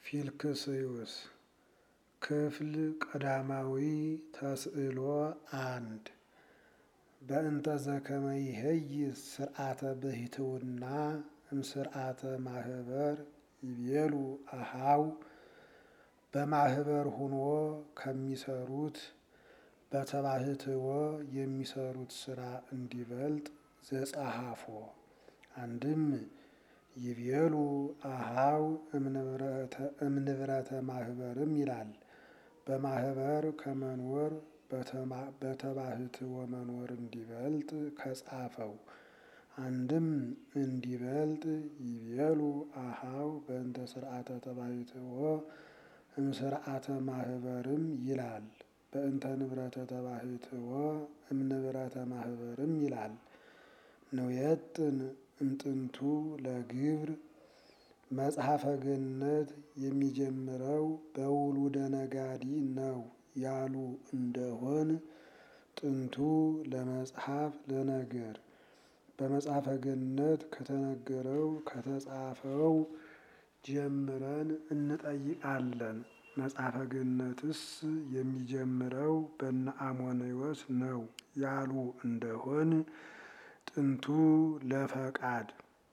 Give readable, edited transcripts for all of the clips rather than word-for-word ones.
ፊልክስዩስ ክፍል ቀዳማዊ ተስዕሎ አንድ በእንተ ዘከመ ይሄይስ ስርዓተ ብሕትውና እምስርዓተ ማህበር ይቤሉ አሃው በማህበር ሁኖ ከሚሰሩት በተባሕትዎ የሚሰሩት ስራ እንዲበልጥ ዘጸሐፎ አንድም ይቤሉ አሃው እምንብረተ ማህበርም ይላል። በማህበር ከመኖር በተባሕትዎ መኖር እንዲበልጥ ከጻፈው አንድም እንዲበልጥ ይቤሉ አሃው በእንተ ስርዓተ ተባሕትዎ እምስርዓተ ማህበርም ይላል። በእንተ ንብረተ ተባሕትዎ እምንብረተ ማህበርም ይላል። ንውየጥን እምጥንቱ ለግብር መጽሐፈ ገነት የሚጀምረው በውሉደ ነጋዲ ነው ያሉ እንደሆን ጥንቱ ለመጽሐፍ ለነገር በመጽሐፈ ገነት ከተነገረው ከተጻፈው ጀምረን እንጠይቃለን። መጽሐፈ ገነትስ የሚጀምረው በነ አሞንዮስ ነው ያሉ እንደሆን ጥንቱ ለፈቃድ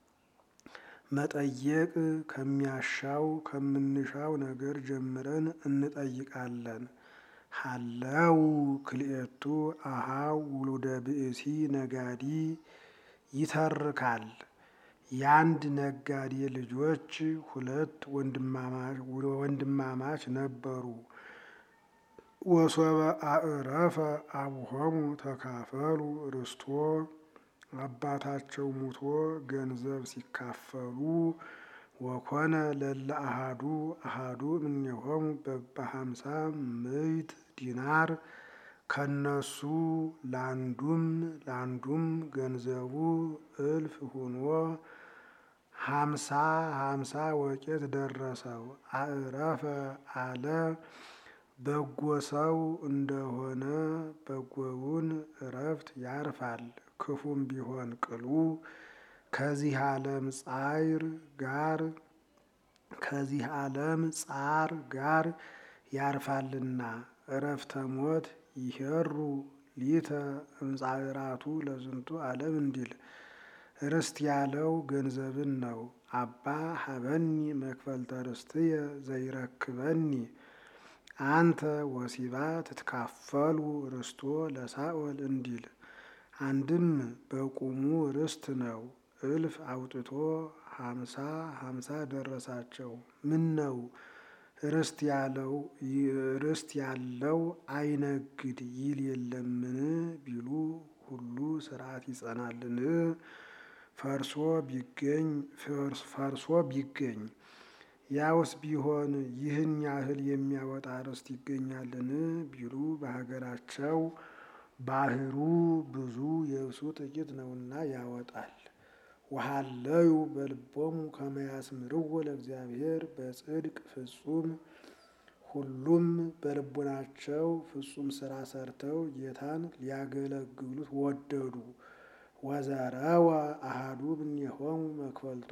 መጠየቅ ከሚያሻው ከምንሻው ነገር ጀምረን እንጠይቃለን። ሀለው ክልኤቱ አሃው ውሉደ ብእሲ ነጋዲ ይተርካል። የአንድ ነጋዴ ልጆች ሁለት ወንድማማች ነበሩ። ወሶበ አዕረፈ አቡሆሙ ተካፈሉ ርስቶ አባታቸው ሙቶ ገንዘብ ሲካፈሉ ወኮነ ለለ አሃዱ እምኔሆሙ በበ50 ምዕት ዲናር ከነሱ ላንዱም ገንዘቡ 1000 ሁኖ 50 ወቄት ደረሰው። አዕረፈ አለ በጎ ሰው እንደሆነ በጎውን እረፍት ያርፋል። ክፉም ቢሆን ቅሉ ከዚህ ዓለም ጻር ጋር ያርፋልና። እረፍተ ሞት ይሄሩ ሊተ እምጻዕራቱ ለዝንቱ ዓለም እንዲል ርስት ያለው ገንዘብን ነው። አባ ሀበኒ መክፈልተ ርስትየ ዘይረክበኒ አንተ ወሲባ ትትካፈሉ ርስቶ ለሳኦል እንዲል አንድም በቁሙ ርስት ነው። 1000 አውጥቶ 50 ደረሳቸው። ምን ነው ርስት ያለው አይነግድ ይል የለምን ቢሉ ሁሉ ስርዓት ይጸናልን? ፈርሶ ቢገኝ ያውስ ቢሆን ይህን ያህል የሚያወጣ ርስት ይገኛልን ቢሉ በሀገራቸው ባህሩ ብዙ የብሱ ጥቂት ነውና ያወጣል። ወሀለዩ በልቦሙ ከመ ያስምርዎ ለእግዚአብሔር በጽድቅ ፍጹም ሁሉም በልቡናቸው ፍጹም ስራ ሰርተው ጌታን ሊያገለግሉት ወደዱ። ወዘረወ አሃዱ እምኔሆሙ መክፈልቶ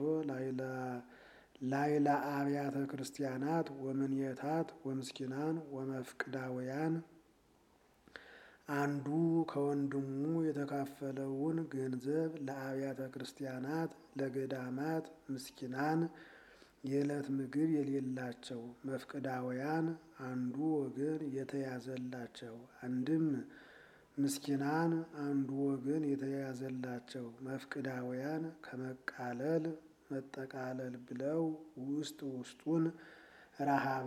ላይለ አብያተ ክርስቲያናት ወምኔታት ወምስኪናን ወመፍቅዳውያን አንዱ ከወንድሙ የተካፈለውን ገንዘብ ለአብያተ ክርስቲያናት ለገዳማት ምስኪናን የዕለት ምግብ የሌላቸው መፍቅዳውያን አንዱ ወገን የተያዘላቸው አንድም ምስኪናን አንዱ ወገን የተያዘላቸው መፍቅዳውያን ከመቃለል መጠቃለል ብለው ውስጡን ረሃብ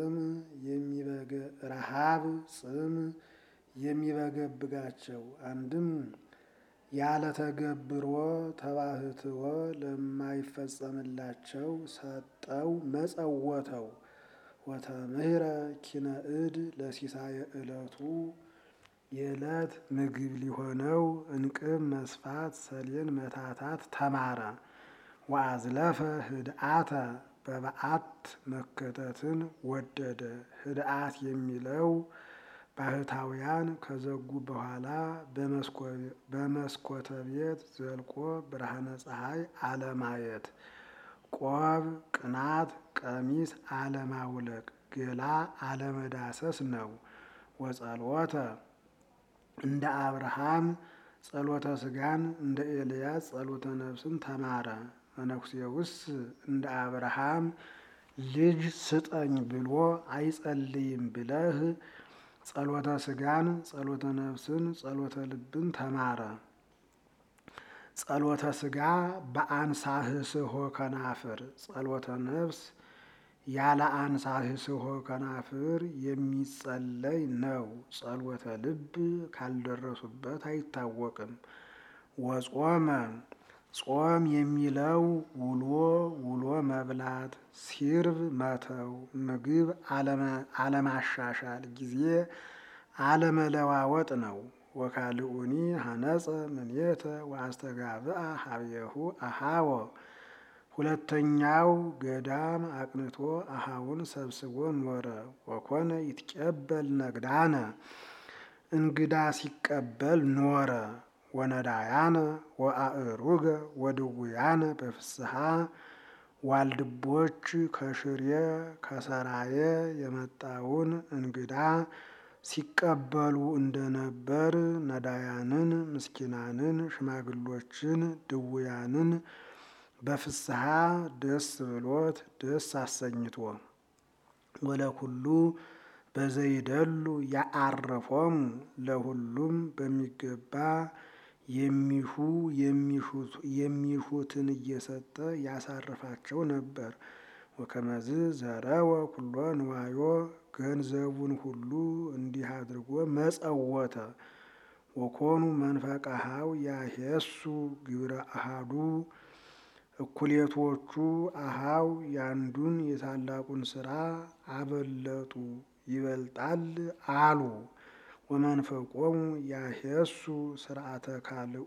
ጽም የሚበገብጋቸው አንድም ያለ ተገብሮ ተባሕትዎ ለማይፈጸምላቸው ሰጠው መጸወተው። ወተምህረ ኪነ እድ ለሲሳየ ዕለቱ የዕለት ምግብ ሊሆነው እንቅብ መስፋት ሰሌን መታታት ተማረ። ወአዝለፈ ህድአተ በበዓት መከተትን ወደደ። ህድአት የሚለው ባህታውያን ከዘጉ በኋላ በመስኮተ ቤት ዘልቆ ብርሃነ ፀሐይ አለማየት ቆብ፣ ቅናት፣ ቀሚስ አለማውለቅ፣ ገላ አለመዳሰስ ነው። ወጸሎተ እንደ አብርሃም ጸሎተ ስጋን እንደ ኤልያስ ጸሎተ ነፍስን ተማረ። መነኩሴውስ እንደ አብርሃም ልጅ ስጠኝ ብሎ አይጸልይም ብለህ ጸሎተ ስጋን፣ ጸሎተ ነፍስን፣ ጸሎተ ልብን ተማረ። ጸሎተ ስጋ በአንሳህስሆ ከናፍር፣ ጸሎተ ነፍስ ያለ አንሳህስሆ ከናፍር የሚጸለይ ነው። ጸሎተ ልብ ካልደረሱበት አይታወቅም። ወጾመ ጾም የሚለው ውሎ ውሎ መብላት፣ ሲርብ መተው፣ ምግብ አለማሻሻል፣ ጊዜ አለመለዋወጥ ነው። ወካልኡኒ ሀነጸ ምኔተ ወአስተጋብአ ሀብየሁ አሃወ። ሁለተኛው ገዳም አቅንቶ አሃውን ሰብስቦ ኖረ። ወኮነ ይትቀበል ነግዳነ እንግዳ ሲቀበል ኖረ። ወነዳያነ ወአእሩገ ወድውያነ በፍስሐ ዋልድቦች ከሽሬ ከሰራየ የመጣውን እንግዳ ሲቀበሉ እንደነበር ነዳያንን፣ ምስኪናንን፣ ሽማግሎችን፣ ድውያንን በፍስሐ ደስ ብሎት ደስ አሰኝቶ ወለኩሉ በዘይደሉ ያአርፎሙ ለሁሉም በሚገባ የሚሹትን እየሰጠ ያሳርፋቸው ነበር። ወከመዝ ዘረወ ኩሎ ንዋዮ ገንዘቡን ሁሉ እንዲህ አድርጎ መጸወተ። ወኮኑ መንፈቃሃው ያሄሱ ግብረ አሃዱ እኩሌቶቹ አሃው ያንዱን የታላቁን ስራ አበለጡ ይበልጣል አሉ። ወመንፈቆሙ ያሄሱ ስርዓተ ካልኡ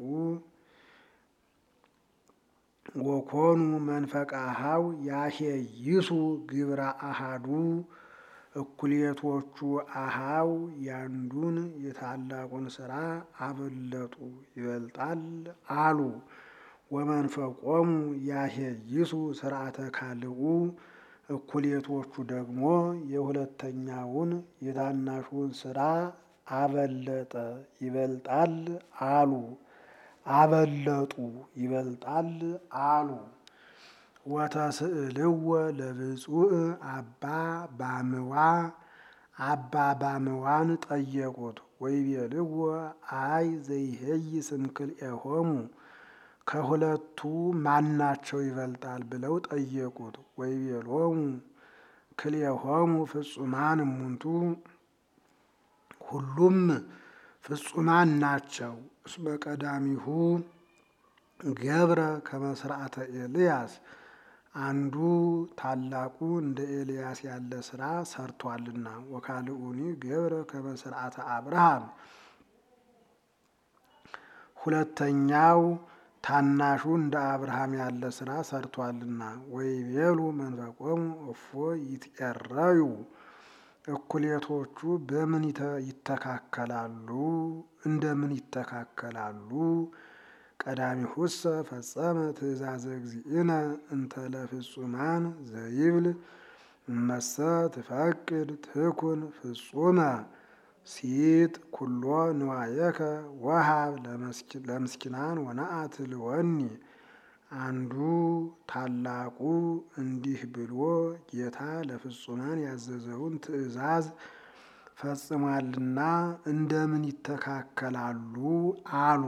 ወኮኑ መንፈቃሃው ያሄይሱ ግብረ አሃዱ እኩሌቶቹ አሃው ያንዱን የታላቁን ስራ አበለጡ ይበልጣል አሉ። ወመንፈቆሙ ያሄይሱ ስርዓተ ካልኡ እኩሌቶቹ ደግሞ የሁለተኛውን የታናሹን ስራ አበለጠ ይበልጣል አሉ። አበለጡ ይበልጣል አሉ። ወተስእልወ ለብፁዕ አባ ባምዋ አባ ባምዋን ጠየቁት። ወይቤልዎ አይ ዘይሄይስ እምክልኤሆሙ ከሁለቱ ማናቸው ይበልጣል ብለው ጠየቁት። ወይቤሎሙ ክልኤሆሙ ፍጹማን እሙንቱ ሁሉም ፍጹማን ናቸው። እስመ ቀዳሚሁ ገብረ ከመ ስርዓተ ኤልያስ አንዱ ታላቁ እንደ ኤልያስ ያለ ስራ ሰርቷልና። ወካልኡኒ ገብረ ከመ ስርዓተ አብርሃም ሁለተኛው ታናሹ እንደ አብርሃም ያለ ስራ ሰርቷልና። ወይቤሉ መንፈቆሙ እፎ ይትቀረዩ እኩሌቶቹ በምን ይተካከላሉ? እንደምን ይተካከላሉ? ቀዳሚሁሰ ፈጸመ ትእዛዘ እግዚእነ እንተ ለፍጹማን ዘይብል እመሰ ትፈቅድ ትኩን ፍጹመ ሲጥ ኩሎ ንዋየከ ወሃብ ለምስኪናን ወነአት ልወኒ። አንዱ ታላቁ እንዲህ ብሎ ጌታ ለፍጹማን ያዘዘውን ትእዛዝ ፈጽሟልና እንደምን ይተካከላሉ አሉ።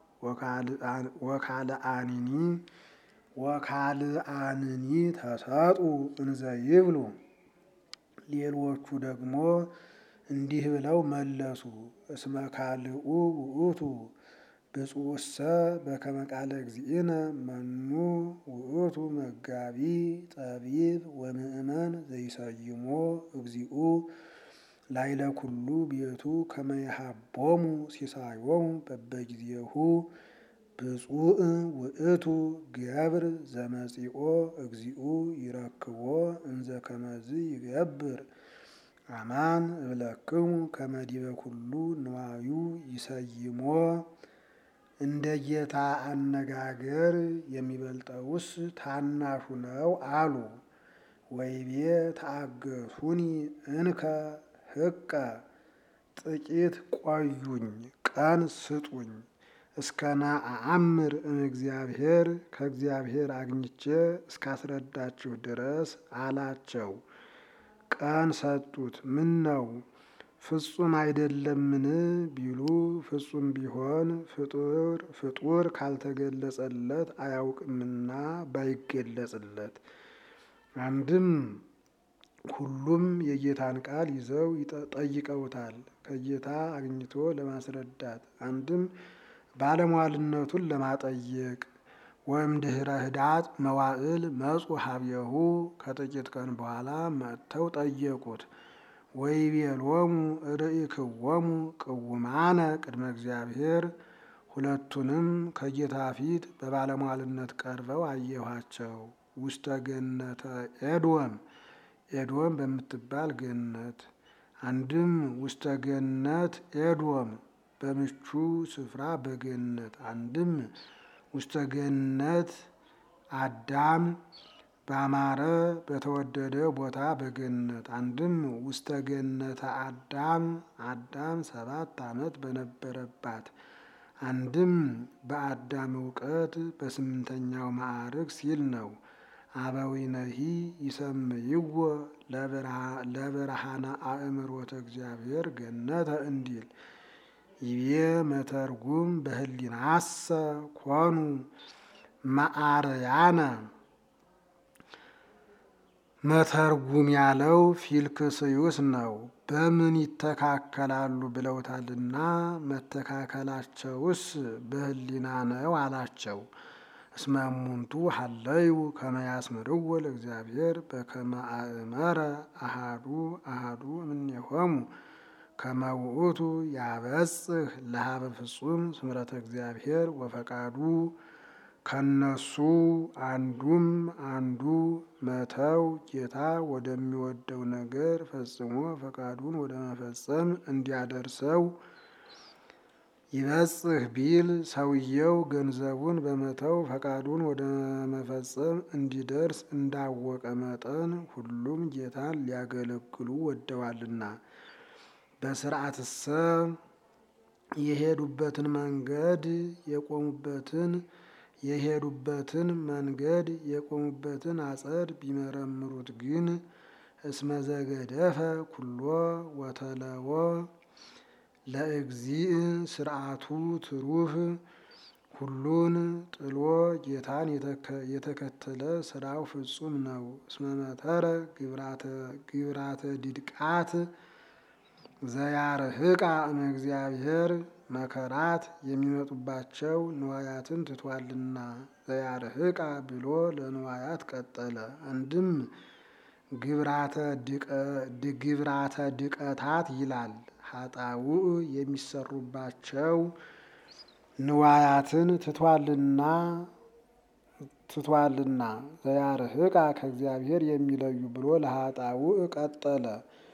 ወካልአንኒ ተሰጡ እንዘ ይብሉ ሌሎቹ ደግሞ እንዲህ ብለው መለሱ። እስመ ካልኡ ውእቱ ብፁዕሰ በከመ ቃለ እግዚእነ መኑ ውእቱ መጋቢ ጠቢብ ወምእመን ዘይሰይሞ እግዚኡ ላይለ ኩሉ ቤቱ ከመ ይሃቦሙ ሲሳዮሙ በበጊዜሁ ብፁዕ ውእቱ ገብር ዘመጺኦ እግዚኡ ይረክቦ እንዘ ከመዝ ይገብር አማን እብለክሙ ከመ ዲበ ኩሉ ንዋዩ ይሰይሞ እንደ ጌታ አነጋገር የሚበልጠውስ ታናሹ ነው አሉ። ወይቤ ተአገሱኒ እንከ ህቀ ጥቂት ቆዩኝ ቀን ስጡኝ እስከና አአምር እምእግዚአብሔር ከእግዚአብሔር አግኝቼ እስካስረዳችሁ ድረስ አላቸው። ቀን ሰጡት። ምን ነው ፍጹም አይደለምን ቢሉ ፍጹም ቢሆን ፍጡር ካልተገለጸለት አያውቅምና ባይገለጽለት። አንድም ሁሉም የጌታን ቃል ይዘው ጠይቀውታል ከጌታ አግኝቶ ለማስረዳት፣ አንድም ባለሟልነቱን ለማጠየቅ። ወይም ድህረ ህዳጥ መዋዕል መጹ ሀብየሁ ከጥቂት ቀን በኋላ መጥተው ጠየቁት። ወይቤሎሙ ርኢክዎሙ ቅውማነ ቅድመ እግዚአብሔር ሁለቱንም ከጌታ ፊት በባለሟልነት ቀርበው አየኋቸው። ውስተ ገነተ ኤዶም በምትባል ገነት፣ አንድም ውስተ ገነት ኤዶም በምቹ ስፍራ በገነት፣ አንድም ውስተ ገነት አዳም ባማረ በተወደደ ቦታ በገነት፣ አንድም ውስተ ገነተ አዳም 7 ዓመት በነበረባት፣ አንድም በአዳም እውቀት በ8ኛው ማዕርግ ሲል ነው። አበዊነሂ ይሰምይዎ ለብርሃነ አእምሮተ እግዚአብሔር ገነተ እንዲል። ይቤ መተርጉም በህሊናሰ ኮኑ ማአርያነ። መተርጉም ያለው ፊልክስዩስ ነው። በምን ይተካከላሉ ብለውታልና መተካከላቸውስ በህሊና ነው አላቸው። እስመ እሙንቱ ሀለዩ ከመ ያስምርዎ ለእግዚአብሔር በከመ አእመረ አሃዱ እምኔሆሙ ከመ ውእቱ ያበጽሕ ለሀበ ፍጹም ስምረተ እግዚአብሔር ወፈቃዱ። ከነሱ አንዱ መተው ጌታ ወደሚወደው ነገር ፈጽሞ ፈቃዱን ወደ መፈጸም እንዲያደርሰው። ይበጽሕ ቢል ሰውየው ገንዘቡን በመተው ፈቃዱን ወደ መፈጸም እንዲደርስ እንዳወቀ መጠን ሁሉም ጌታን ሊያገለግሉ ወደዋልና። በስርዓትሰ የሄዱበትን መንገድ የቆሙበትን አጸድ ቢመረምሩት ግን እስመ ዘገደፈ ኩሎ ወተለዎ ለእግዚእ ስርዓቱ ትሩፍ ሁሉን ጥሎ ጌታን የተከተለ ስራው ፍጹም ነው። እስመ መተረ ግብራተ ዲድቃት ዘያርህቃ እምእግዚአብሔር መከራት የሚመጡባቸው ንዋያትን ትቷልና። ዘያርህቃ ብሎ ለንዋያት ቀጠለ። አንድም ግብራተ ድቀታት ይላል። ሀጣውእ የሚሰሩባቸው ንዋያትን ትቷልና ዘያርህቃ ከእግዚአብሔር የሚለዩ ብሎ ለሀጣውእ ቀጠለ።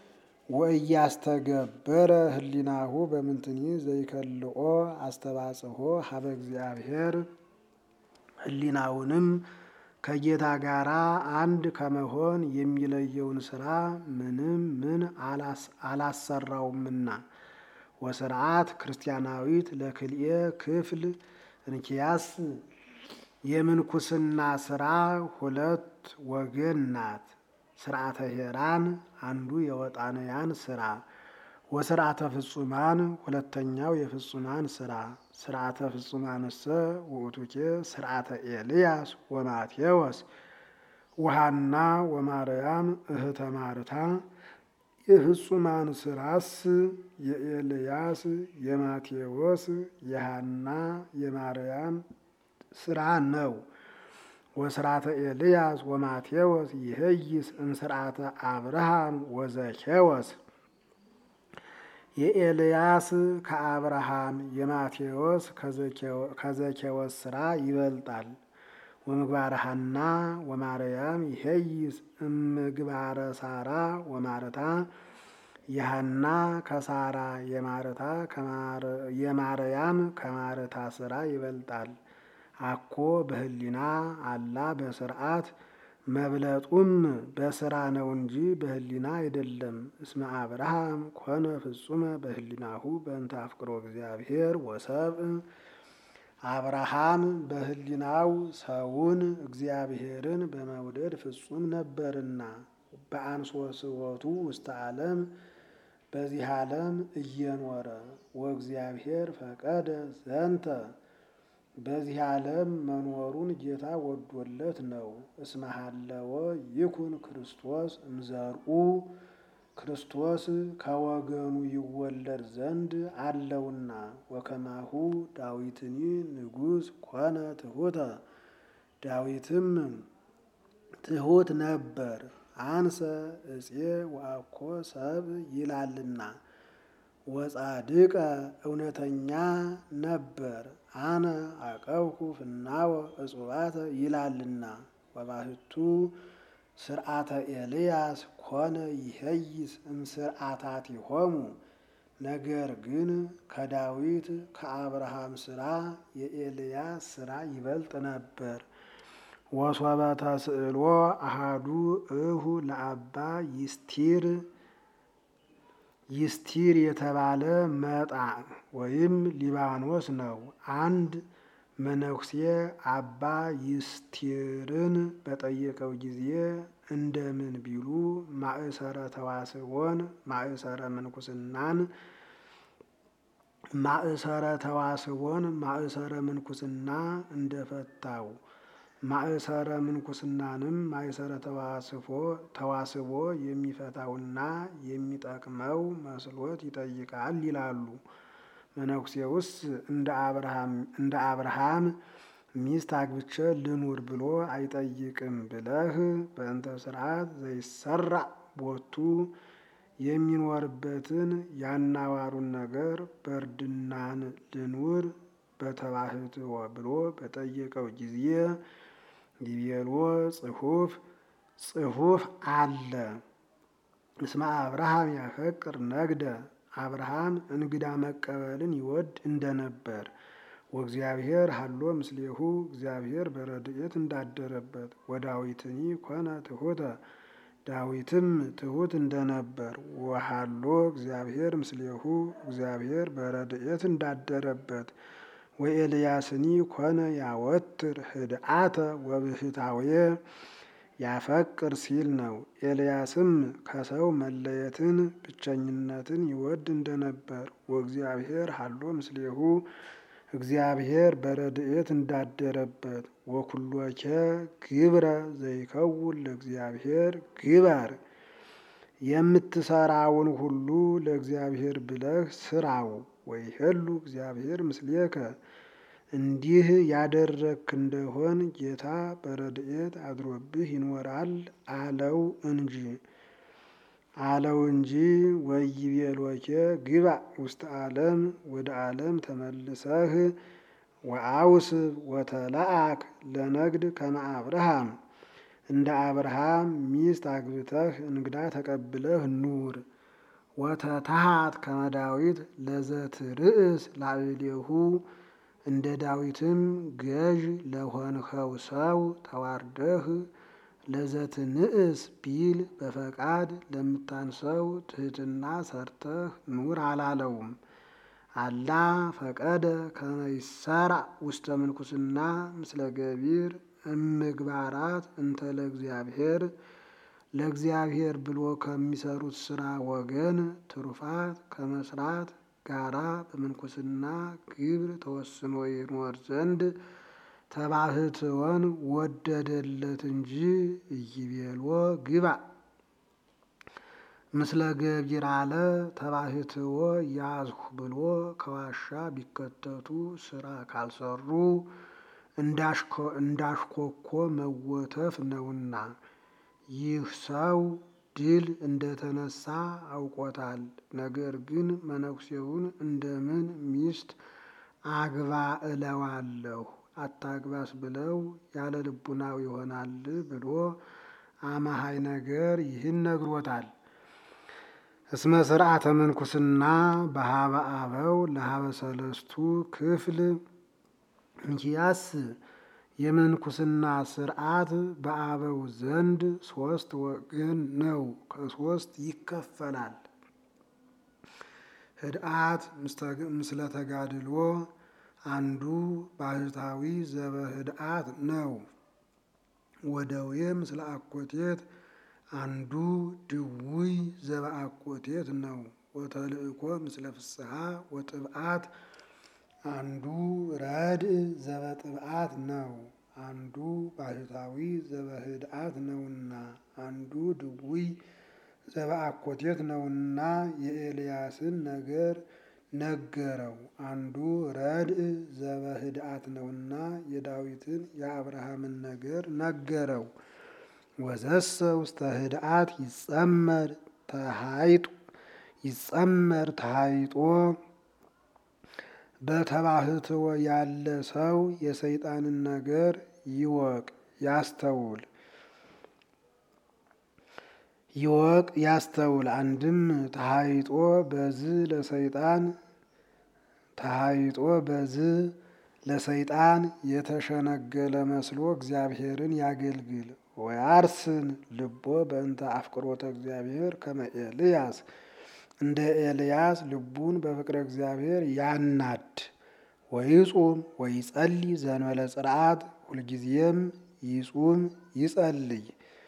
ወእያስተገበረ ህሊናሁ በምንትኒ ዘይከልኦ አስተባጽሖ ሀበ እግዚአብሔር ህሊናውንም ከጌታ ጋራ አንድ ከመሆን የሚለየውን ስራ ምን አላሰራውምና። ወስርዓት ክርስቲያናዊት ለክልኤ ክፍል እንኪያስ የምንኩስና ስራ 2 ወገን ናት። ስርዓተ ሄራን አንዱ የወጣንያን ስራ፣ ወስርዓተ ፍጹማን ሁለተኛው የፍጹማን ስራ። ስርዓተ ፍጹማንሰ ውእቱኬ ስርዓተ ኤልያስ ወማቴዎስ ወሐና ወማርያም እህተ ማርታ። የፍጹማን ስራስ የኤልያስ የማቴዎስ የሐና የማርያም ስራ ነው። ወስርዓተ ኤልያስ ወማቴዎስ ይሄይስ እምስርዓተ አብርሃም ወዘኬዎስ። የኤልያስ ከአብርሃም የማቴዎስ ከዘኬዎስ ስራ ይበልጣል። ወምግባረ ሐና ወማርያም ይሄይስ እምግባረ ሳራ ወማርታ። የሐና ከሳራ የማርያም ከማርታ ስራ ይበልጣል። አኮ በህሊና አላ በስርዓት መብለጡም በስራ ነው እንጂ በህሊና አይደለም። እስመ አብርሃም ኮነ ፍጹመ በህሊናሁ በእንተ አፍቅሮ እግዚአብሔር ወሰብእ። አብርሃም በህሊናው ሰውን እግዚአብሔርን በመውደድ ፍጹም ነበርና በአንሶስወቱ ውስተ ዓለም በዚህ ዓለም እየኖረ ወእግዚአብሔር ፈቀደ ዘንተ በዚህ ዓለም መኖሩን ጌታ ወዶለት ነው። እስመ ሀለወ ይኩን ክርስቶስ እምዘርኡ ክርስቶስ ከወገኑ ይወለድ ዘንድ አለውና። ወከማሁ ዳዊትኒ ንጉሥ ኮነ ትሑተ ዳዊትም ትሑት ነበር አንሰ እፄ ወአኮ ሰብእ ይላልና። ወጻድቀ እውነተኛ ነበር አነ አቀብኩ ፍናወ እጹባተ ይላልና። ወባህቱ ስርዓተ ኤልያስ ኮነ ይሄይስ እምስርዓታቲሆሙ። ነገር ግን ከዳዊት ከአብርሃም ስራ የኤልያስ ስራ ይበልጥ ነበር። ወሶበ ተስእሎ አሃዱ እሁ ለአባ ይስቲር የተባለ መጣ ወይም ሊባኖስ ነው። አንድ መነኩሴ አባ ይስቲርን በጠየቀው ጊዜ እንደምን ቢሉ ማእሰረ ተዋስቦን ማእሰረ ምንኩስና እንደፈታው ማእሰረ ምንኩስናንም ማእሰረ ተዋስቦ የሚፈታውና የሚጠቅመው መስሎት ይጠይቃል ይላሉ። መነኩሴውስ እንደ አብርሃም ሚስት አግብቼ ልኑር ብሎ አይጠይቅም ብለህ በእንተ ስርዓት ዘይሰራ ቦቱ የሚኖርበትን ያናዋሩን ነገር በእርድናን ልኑር በተባህትዎ ብሎ በጠየቀው ጊዜ ይቤሎ ጽሑፍ አለ። እስመ አብርሃም ያፈቅር ነግደ አብርሃም እንግዳ መቀበልን ይወድ እንደነበር ወእግዚአብሔር ሀሎ ምስሌሁ እግዚአብሔር በረድኤት እንዳደረበት ወዳዊትኒ ኮነ ትሑተ ዳዊትም ትሑት እንደነበር ወሀሎ እግዚአብሔር ምስሌሁ እግዚአብሔር በረድኤት እንዳደረበት ወኤልያስኒ ኮነ ያወትር ህድአተ ወብህታውየ ያፈቅር ሲል ነው። ኤልያስም ከሰው መለየትን ብቸኝነትን ይወድ እንደነበር ወእግዚአብሔር ሀሎ ምስሌሁ እግዚአብሔር በረድኤት እንዳደረበት ወኩሎቸ ግብረ ዘይከውን ለእግዚአብሔር ግበር የምትሰራውን ሁሉ ለእግዚአብሔር ብለህ ስራው። ወይሄሉ እግዚአብሔር ምስሌከ እንዲህ ያደረክ እንደሆን ጌታ በረድኤት አድሮብህ ይኖራል አለው እንጂ ወይቤሎኬ ግባ ውስተ ዓለም ወደ ዓለም ተመልሰህ ወአውስብ ወተለአክ ለነግድ ከመ አብርሃም እንደ አብርሃም ሚስት አግብተህ እንግዳ ተቀብለህ ኑር። ወተታሃት ከመ ዳዊት ለዘትርእስ ላዕሌሁ እንደ ዳዊትም ገዥ ለሆንኸው ሰው ተዋርደህ ለዘትንእስ ቢል በፈቃድ ለምታንሰው ትሕትና ሰርተህ ኑር አላለውም። አላ ፈቀደ ከመ ይሠራ ውስተ ምንኩስና ምስለ ገቢር እምግባራት እንተ ለእግዚአብሔር ብሎ ከሚሰሩት ስራ ወገን ትሩፋት ከመስራት ጋራ በምንኩስና ግብር ተወስኖ ይኖር ዘንድ ተባህትወን ወደደለት እንጂ ኢይቤሎ ግባ ምስለ ገቢር አለ። ተባህትዎ ያዝሁ ብሎ ከዋሻ ቢከተቱ ስራ ካልሰሩ እንዳሽኮኮ መወተፍ ነውና። ይህ ሰው ድል እንደተነሳ አውቆታል። ነገር ግን መነኩሴውን እንደምን ሚስት አግባ እለዋለሁ አታግባስ ብለው ያለ ልቡናው ይሆናል ብሎ አማሃይ ነገር ይህን ነግሮታል። እስመ ስርዓተ ምንኩስና በሀበ አበው ለሀበ ሰለስቱ ክፍል እንኪያስ የምንኩስና ስርዓት በአበው ዘንድ 3 ወገን ነው፣ ከ3 ይከፈላል። ህድአት ምስለ ተጋድሎ አንዱ ባህታዊ ዘበህድአት ነው። ወደዌ ምስለ አኮቴት አንዱ ድውይ ዘበአኮቴት ነው። ወተልእኮ ምስለ ፍስሐ ወጥብዓት አንዱ ረድእ ዘበጥብዓት ነው። አንዱ ባህታዊ ዘበህድአት ነውና አንዱ ድውይ ዘበአኮቴት ነውና የኤልያስን ነገር ነገረው። አንዱ ረድእ ዘበህድአት ነውና የዳዊትን የአብርሃምን ነገር ነገረው። ወዘሰ ውስተ ህድአት ይጸመር ተሃይጦ በተባህትወ ያለ ሰው የሰይጣንን ነገር ይወቅ ያስተውል። አንድም ተሃይጦ በዝ ለሰይጣን የተሸነገለ መስሎ እግዚአብሔርን ያገልግል። ወያርስን ልቦ በእንተ አፍቅሮተ እግዚአብሔር ከመ ኤልያስ እንደ ኤልያስ ልቡን በፍቅረ እግዚአብሔር ያናድ። ወይጹም ወይጸልይ ዘእንበለ ጽርዓት ሁልጊዜም ይጹም ይጸልይ።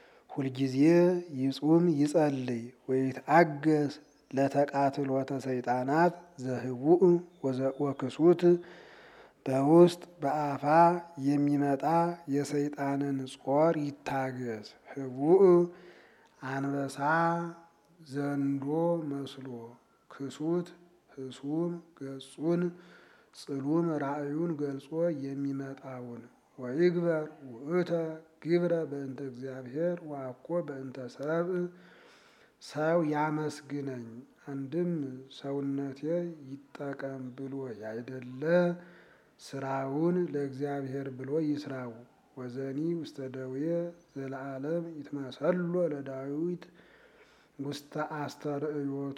ወይትአገስ ለተቃትሎተ ሰይጣናት ዘህቡእ ወክሱት በውስጥ በአፋ የሚመጣ የሰይጣንን ጾር ይታገስ። ህቡእ አንበሳ ዘንዶ መስሎ ክሱት ህሱም ገጹን ጽሉም ራእዩን ገልጾ የሚመጣውን። ወይግበር ውእተ ግብረ በእንተ እግዚአብሔር ወአኮ በእንተ ሰብእ ሰው ያመስግነኝ። አንድም ሰውነቴ ይጠቀም ብሎ ያይደለ ስራውን ለእግዚአብሔር ብሎ ይስራው። ወዘኒ ውስተ ደዌ ዘለዓለም ይትመሰሎ ለዳዊት ውስተ አስተርእዮቱ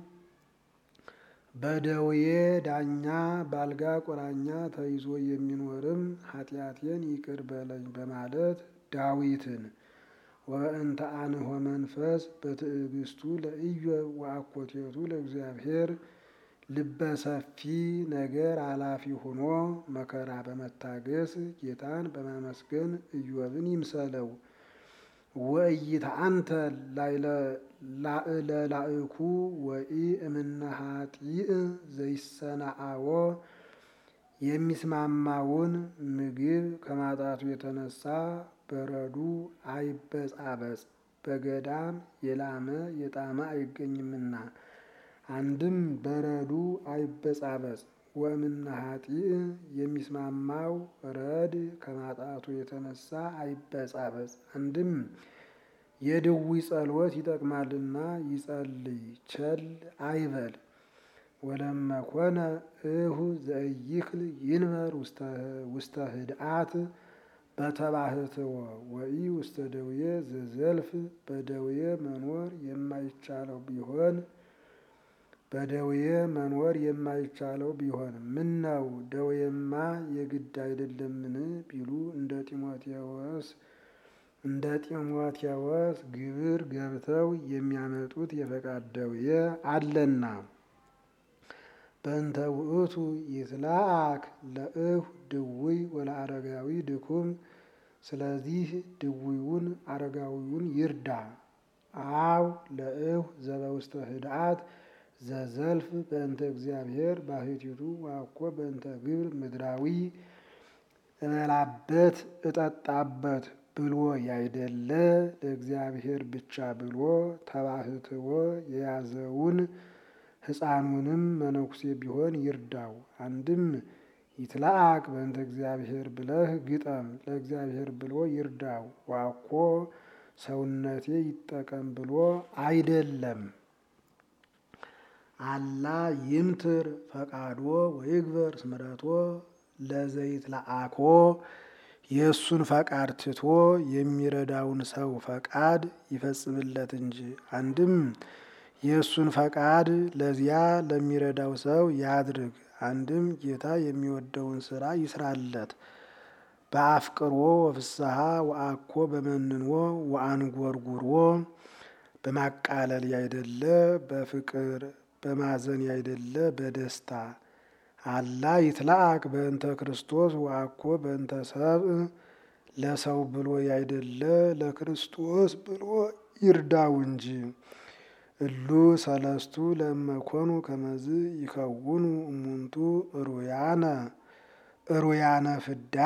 በደዌ ዳኛ ባልጋ ቁራኛ ተይዞ የሚኖርም ኃጢአቴን ይቅር በለኝ በማለት ዳዊትን። ወእንተ አንሆ መንፈስ በትዕግስቱ ለኢዮብ ወአኮቴቱ ለእግዚአብሔር ልበሰፊ ነገር አላፊ ሆኖ መከራ በመታገስ ጌታን በማመስገን ኢዮብን ይምሰለው። ወኢይትአንተ ላዕለላእኩ ወኢ እምነ ኃጢእ ዘይሰናአዎ የሚስማማውን ምግብ ከማጣቱ የተነሳ በረዱ አይበጻበጽ፣ በገዳም የላመ የጣመ አይገኝምና። አንድም በረዱ አይበጻበጽ ወእምነ ኃጢእ የሚስማማው ረድ ከማጣቱ የተነሳ አይበጻበጽ። አንድም የድውይ ጸሎት ይጠቅማልና ይጸልይ ቸል አይበል። ወለመኮነ እሁ ዘኢይክል ይንበር ውስተ ህድአት በተባህትወ ወኢ ውስተ ደዌ ዘዘልፍ በደዌ መኖር የማይቻለው ቢሆን ምነው ደዌማ የግድ አይደለምን ቢሉ እንደ ጢሞቴዎስ ግብር ገብተው የሚያመጡት የፈቃድ ደዌ አለና። በእንተ ውእቱ ይትላአክ ለእሁ ድውይ ወለአረጋዊ ድኩም። ስለዚህ ድውዩን አረጋዊውን ይርዳ። አው ለእሁ ዘበውስተ ህድአት ዘዘልፍ በእንተ እግዚአብሔር ባሕቲቱ ወአኮ በእንተ ግብር ምድራዊ እበላበት እጠጣበት ብሎ ያይደለ ለእግዚአብሔር ብቻ ብሎ ተባህትዎ የያዘውን ሕፃኑንም መነኩሴ ቢሆን ይርዳው። አንድም ይትላአክ በእንተ እግዚአብሔር ብለህ ግጠም፣ ለእግዚአብሔር ብሎ ይርዳው። ዋኮ ሰውነቴ ይጠቀም ብሎ አይደለም። አላ ይምትር ፈቃዶ ወይግበር ስምረቶ ለዘይትላአኮ የእሱን ፈቃድ ትቶ የሚረዳውን ሰው ፈቃድ ይፈጽምለት እንጂ። አንድም የእሱን ፈቃድ ለዚያ ለሚረዳው ሰው ያድርግ። አንድም ጌታ የሚወደውን ስራ ይስራለት። በአፍቅሮ ወፍስሐ ወአኮ በመንኖ ወአንጎርጉሮ በማቃለል ያይደለ በፍቅር በማዘን ያይደለ በደስታ አላ ይትላአክ በእንተ ክርስቶስ ወአኮ በእንተ ሰብእ ለሰው ብሎ ያይደለ ለክርስቶስ ብሎ ይርዳው እንጂ። እሉ ሰለስቱ ለመኮኑ ከመዝ ይከውኑ እሙንቱ ሩያነ ፍዳ።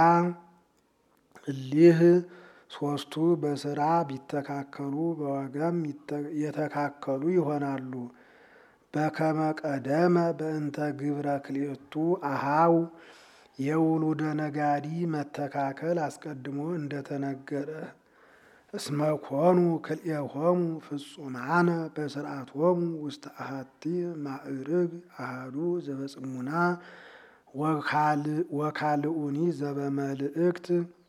እሊህ ሶስቱ በስራ ቢተካከሉ በዋጋም የተካከሉ ይሆናሉ። በከመ ቀደመ በእንተ ግብረ ክልኤቱ አሃው የውሉደ ነጋዲ መተካከል አስቀድሞ እንደተነገረ እስመ ኮኑ ክልኤሆሙ ፍጹማነ በስርዓቶሙ ውስተ አሐቲ ማዕርግ አሐዱ ዘበጽሙና ወካልኡኒ ዘበመልእክት።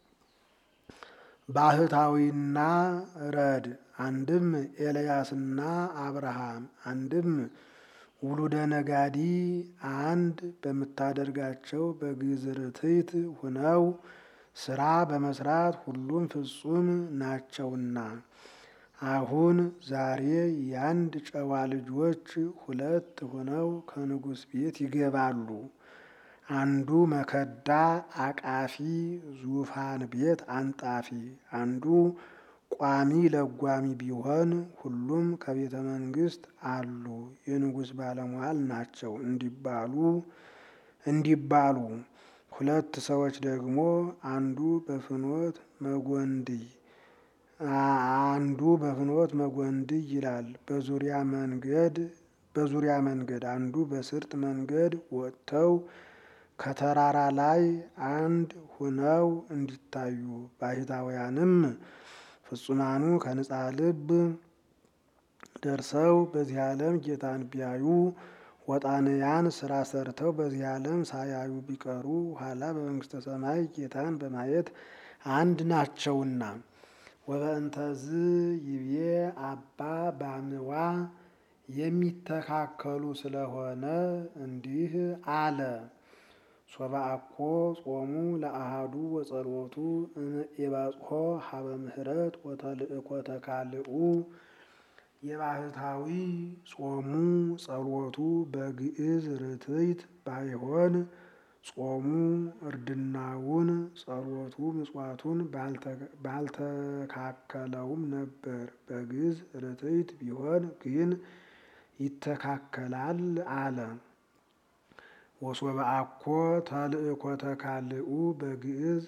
ባህታዊና ረድ አንድም ኤልያስና አብርሃም አንድም ውሉደ ነጋዲ አንድ በምታደርጋቸው በግዝርትይት ሁነው ስራ በመስራት ሁሉም ፍጹም ናቸውና። አሁን ዛሬ የአንድ ጨዋ ልጆች ሁለት ሆነው ከንጉሥ ቤት ይገባሉ። አንዱ መከዳ አቃፊ ዙፋን ቤት አንጣፊ፣ አንዱ ቋሚ ለጓሚ ቢሆን ሁሉም ከቤተ መንግስት አሉ የንጉሥ ባለሟል ናቸው እንዲባሉ ሁለት ሰዎች ደግሞ አንዱ በፍኖት መጎንድይ ይላል በዙሪያ መንገድ አንዱ በስርጥ መንገድ ወጥተው ከተራራ ላይ አንድ ሁነው እንዲታዩ። ባህታውያንም ፍጹማኑ ከንጻ ልብ ደርሰው በዚህ ዓለም ጌታን ቢያዩ፣ ወጣንያን ስራ ሰርተው በዚህ ዓለም ሳያዩ ቢቀሩ ኋላ በመንግስተ ሰማይ ጌታን በማየት አንድ ናቸውና። ወበእንተዝ ይቤ አባ ባምዋ የሚተካከሉ ስለሆነ እንዲህ አለ። ሶበአኮ ጾሙ ለአሃዱ ወጸሎቱ እምኢባጽሖ ሀበ ምህረት ወተልእኮተ ካልኡ። የባህታዊ ጾሙ ጸሎቱ በግዕዝ ርትዕት ባይሆን ጾሙ እርድናውን ጸሎቱ ምጽዋቱን ባልተካከለውም ነበር። በግዕዝ ርትዕት ቢሆን ግን ይተካከላል አለ። ወሶበአኮ ተልእኮተ ካልኡ በግዕዝ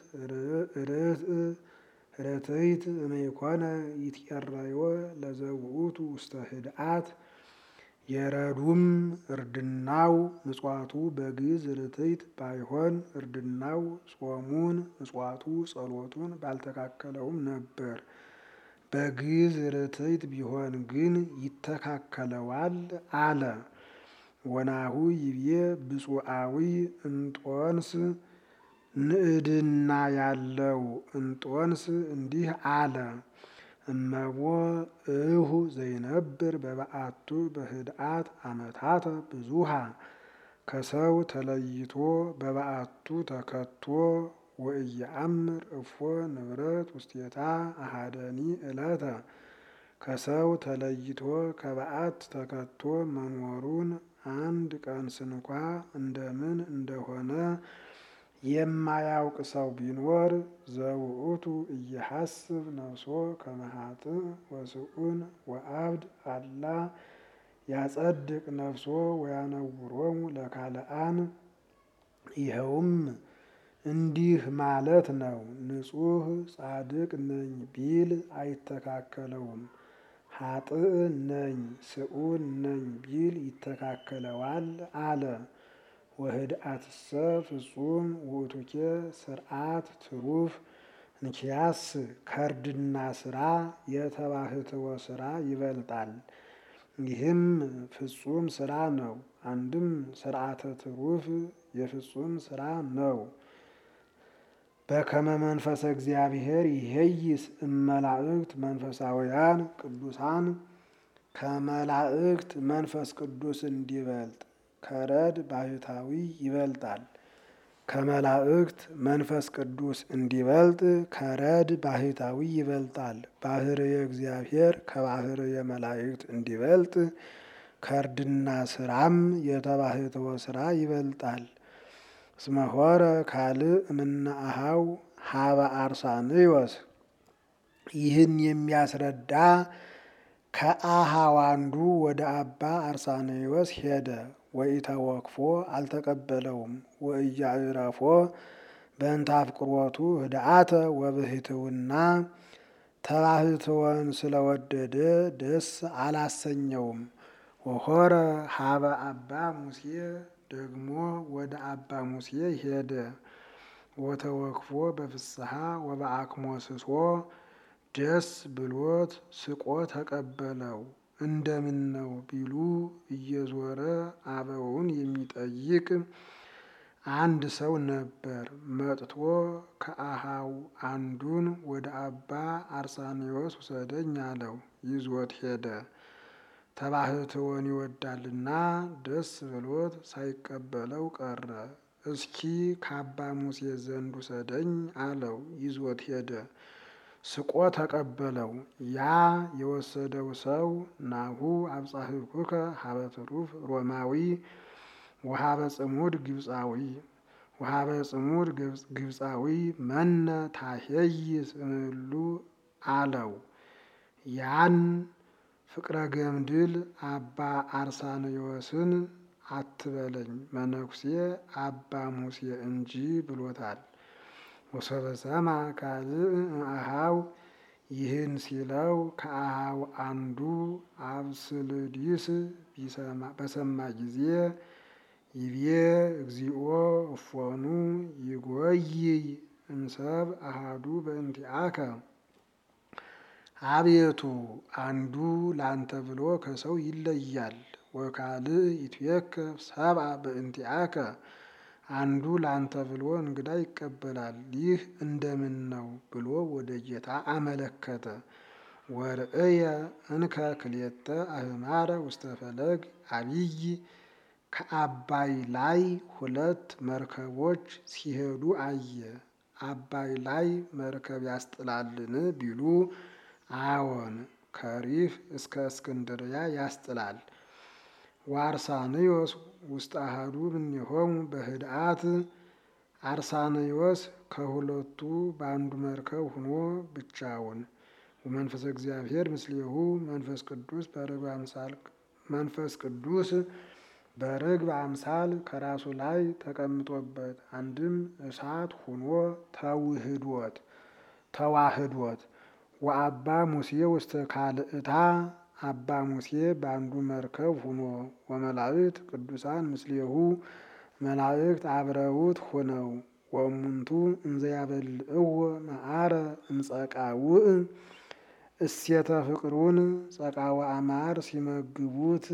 ርትዕት እምይኮነ ይትቀረዮ ለዘውእቱ ውስተ ህድአት። የረዱም እርድናው ምጽዋቱ በግዕዝ ርትዕት ባይሆን እርድናው ጾሙን ምጽዋቱ ጸሎቱን ባልተካከለውም ነበር። በግዕዝ ርትዕት ቢሆን ግን ይተካከለዋል አለ። ወናሁ ይቤ ብፁዓዊ እንጦንስ ንዕድና ያለው እንጦንስ እንዲህ አለ። እመቦ እሁ ዘይነብር በበዓቱ በህድአት አመታተ ብዙሃ። ከሰው ተለይቶ በበዓቱ ተከቶ ወኢየአምር እፎ ንብረት ውስቴታ አሃደኒ ዕለተ። ከሰው ተለይቶ ከበዓት ተከቶ መኖሩን አንድ ቀን ስንኳ እንደምን እንደሆነ የማያውቅ ሰው ቢኖር ዘውእቱ እየሐስብ ነፍሶ ከመ ኃጥእ ወስኡን ወአብድ አላ ያጸድቅ ነፍሶ ወያነውሮሙ ለካልአን። ይኸውም እንዲህ ማለት ነው። ንጹሕ ጻድቅ ነኝ ቢል አይተካከለውም። ኃጥእ ነኝ ስኡን ነኝ ቢል ይተካከለዋል አለ። ወህድአትሰ ፍጹም ውእቱኬ ስርዓት ትሩፍ። እንኪያስ ከርድና ስራ የተባህትወ ስራ ይበልጣል። ይህም ፍጹም ስራ ነው። አንድም ስርዓተ ትሩፍ የፍጹም ስራ ነው። በከመ መንፈሰ እግዚአብሔር ይሄይስ እመላእክት መንፈሳውያን ቅዱሳን ከመላእክት መንፈስ ቅዱስ እንዲበልጥ ከረድ ባህታዊ ይበልጣል። ከመላእክት መንፈስ ቅዱስ እንዲበልጥ ከረድ ባህታዊ ይበልጣል። ባህርየ እግዚአብሔር ከባህርየ መላእክት እንዲበልጥ ከርድና ስራም የተባህትወ ስራ ይበልጣል። እስመ ሆረ ካልእ እምነ አኀው ሀበ አርሳንዮስ። ይህን የሚያስረዳ ከአኀው አንዱ ወደ አባ አርሳንዮስ ሄደ። ወኢተወክፎ አልተቀበለውም። ወኢያዕረፎ በእንተ አፍቅሮቱ ህድአተ ወብህትውና ተባህትወን ስለወደደ ደስ አላሰኘውም። ወሆረ ሀበ አባ ሙሴ ደግሞ ወደ አባ ሙሴ ሄደ። ወተወክፎ በፍስሐ ወበአክሞስሶ ደስ ብሎት ስቆ ተቀበለው። እንደምን ነው ቢሉ እየዞረ አበውን የሚጠይቅ አንድ ሰው ነበር። መጥቶ ከአኀው አንዱን ወደ አባ አርሳንዮስ ውሰደኝ አለው። ይዞት ሄደ። ተባህትወን ይወዳልና ደስ ብሎት ሳይቀበለው ቀረ። እስኪ ከአባ ሙሴ ዘንድ ውሰደኝ አለው። ይዞት ሄደ። ስቆ ተቀበለው። ያ የወሰደው ሰው ናሁ አብጻሕኩከ ሀበ ትሩፍ ሮማዊ ወሀበ ጽሙድ ግብፃዊ መነ ታሄይስ እምእሉ አለው። ያን ፍቅረ ገምድል አባ አርሳንዮስን አትበለኝ መነኩሴ አባ ሙሴ እንጂ ብሎታል። ወሶበ ሰማ ካልእ እምአኀው ይህን ሲለው ከአኀው አንዱ አብስልዲስ በሰማ ጊዜ ይቤ እግዚኦ እፎኑ ይጎይይ እምሰብ አሐዱ በእንቲአከ። አቤቱ አንዱ ላንተ ብሎ ከሰው ይለያል። ወካልእ ይትዌከፍ ሰብአ በእንቲአከ። አንዱ ላንተ ብሎ እንግዳ ይቀበላል። ይህ እንደምን ነው ብሎ ወደ ጌታ አመለከተ። ወርእየ እንከ ክልኤተ አህማረ ውስተ ፈለግ አቢይ። ከአባይ ላይ ሁለት መርከቦች ሲሄዱ አየ። አባይ ላይ መርከብ ያስጥላልን ቢሉ አዎን፣ ከሪፍ እስከ እስክንድርያ ያስጥላል። ወአርሳንዮስ ውስተ አሐዱ እምኔሆሙ በህድአት። አርሳንዮስ ከሁለቱ በአንዱ መርከብ ሆኖ ብቻውን። ወመንፈሰ እግዚአብሔር ምስሌሁ መንፈስ ቅዱስ በርግብ አምሳል ከራሱ ላይ ተቀምጦበት አንድም እሳት ሆኖ ተዋህዶት። ወአባ ሙሴ ውስተ ካልእታ። አባ ሙሴ በአንዱ መርከብ ሆኖ ወመላእክት ቅዱሳን ምስሌሁ መላእክት አብረውት ሆነው ወእሙንቱ እንዘ ያበልዕዎ መዓረ እምጸቃውዕ። እሴተ ፍቅሩን ጸቃወ አማር ሲመግቡት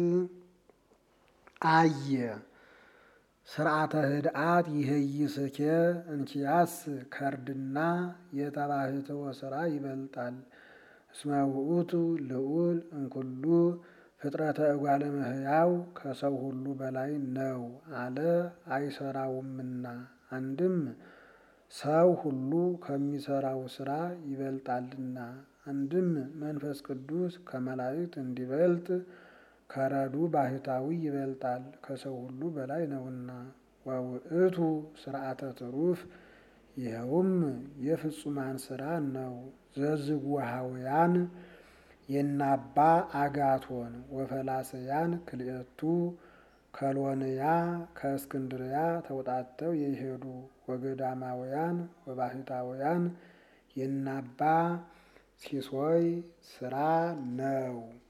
አየ። ስርዓተ ህድአት ይሄይስኬ እንኪያስ ከርድና የተባህትወ ስራ ይበልጣል። እስመ ውእቱ ልዑል እምኩሉ ፍጥረተ እጓለ እመሕያው ከሰው ሁሉ በላይ ነው አለ አይሰራውምና። አንድም ሰው ሁሉ ከሚሰራው ስራ ይበልጣልና። አንድም መንፈስ ቅዱስ ከመላእክት እንዲበልጥ ከረዱ ባህታዊ ይበልጣል ከሰው ሁሉ በላይ ነውና። ወውእቱ ስርዓተ ትሩፍ ይኸውም የፍጹማን ስራ ነው። ዘዝጉሃውያን የናባ አጋቶን ወፈላስያን ክልኤቱ ከሎንያ ከእስክንድርያ ተውጣተው የሄዱ ወገዳማውያን ወባህታውያን የናባ ሲሶይ ስራ ነው።